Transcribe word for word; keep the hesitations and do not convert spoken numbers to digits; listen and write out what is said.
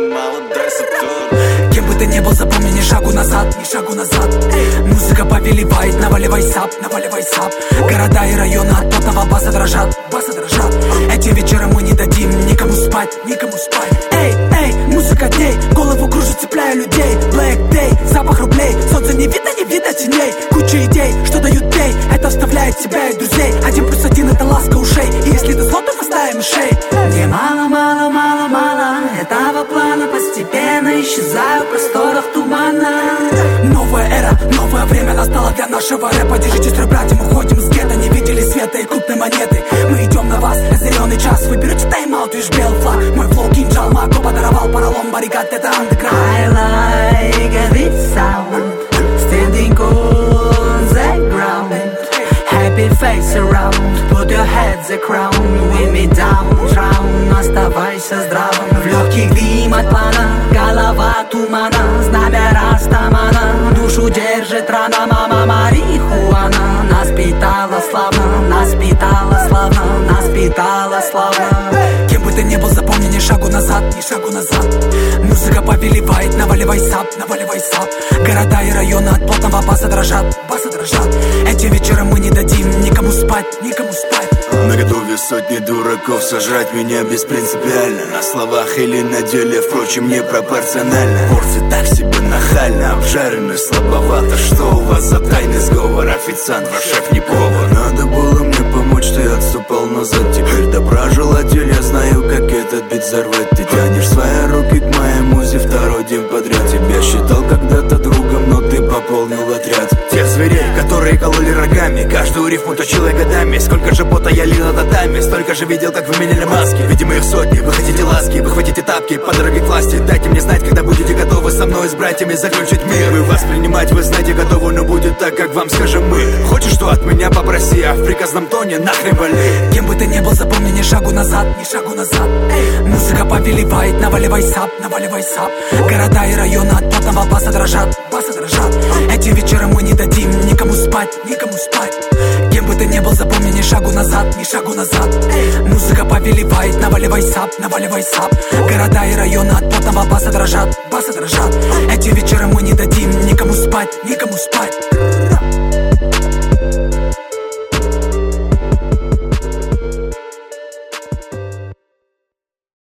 Кем бы ты ни был, запомни, ни шагу назад, ни шагу назад. Музыка повелевает, наваливай сап, наваливай сап. Города и районы от потного баса дрожат, баса дрожат. Этим вечером мы не дадим никому спать, никому спать. Эй, эй, музыка дней, голову кружит, цепляя людей. Black Day, запах рублей, солнце не видно, не видно теней. Куча идей, что дают пей, это вставляет себя и друзей. Один плюс один это ласка ушей, и если ты зло, то поставим мышей. Мне мало, мало, мало, мало этого плана, постепенно исчезаю в просторах тумана. Новая эра, новое время настало для нашего рэпа. Держитесь, строй, братья, мы уходим с гетто. Не видели света и крупной монеты. Мы идем на вас, зеленый час. Вы берете тайм-аут, видишь белый флаг. Мой флоу кинжал, Мако подаровал паралом, баррикад, это андеграунд. I like this sound, standing on the ground. Happy face around, put your heads a crown. With me down, drown, оставайся здравым. В легких дым от плана, голова тумана. Знамя растамана, душу держит рана. Мама марихуана, нас питала славно, нас питала славно, нас питала славно. Кем бы ты ни был, запомни, ни шагу назад, ни шагу назад. Музыка повелевает, наваливай сап, наваливай сап. Города и районы от плотного баса дрожат, баса дрожат. Этим вечером мы не дадим никому спать, никому спать. Наготове сотни дураков сожрать меня беспринципиально. На словах или на деле, впрочем, не пропорционально. Порции так себе нахально, обжарены слабовато. Что у вас за тайный сговор? Официант, ваш шеф не повар. Надо было мне помочь, что я отступал назад. Теперь добра желатель, я знаю, как этот бит взорвать. Ты тянешь свои руки к моей музе второй день подряд. Тебя считал когда-то другом, но ты пополнил отряд тех зверей, которые кололи рогами. Каждую рифму точила годами. Сколько же пота я лил на татами, столько же видел, как вы меняли маски. Видимо, их сотни, вы хотите ласки, вы хватите тапки по дороге к власти. Дайте мне знать, когда будете готовы со мной с братьями закончить мир. Вы воспринимать, вы знаете, готовы, но будет так, как вам скажем мы. Хочешь, что от меня попроси, а в приказном тоне нахрен вали. Кем бы ты ни был, запомни, ни шагу назад, ни шагу назад. Музыка повелевает, наваливай сап, наваливай сап. Города и районы от потного баса дрожат, баса дрожат. Этим вечером мы не дадим никому спать, никому спать. Кем бы ты ни был, запомни, ни шагу назад, ни шагу назад. Музыка повелевает, наваливай сап, наваливай сап. Города и районы от потного баса дрожат, баса дрожат. Этим вечером мы не дадим никому спать, никому спать.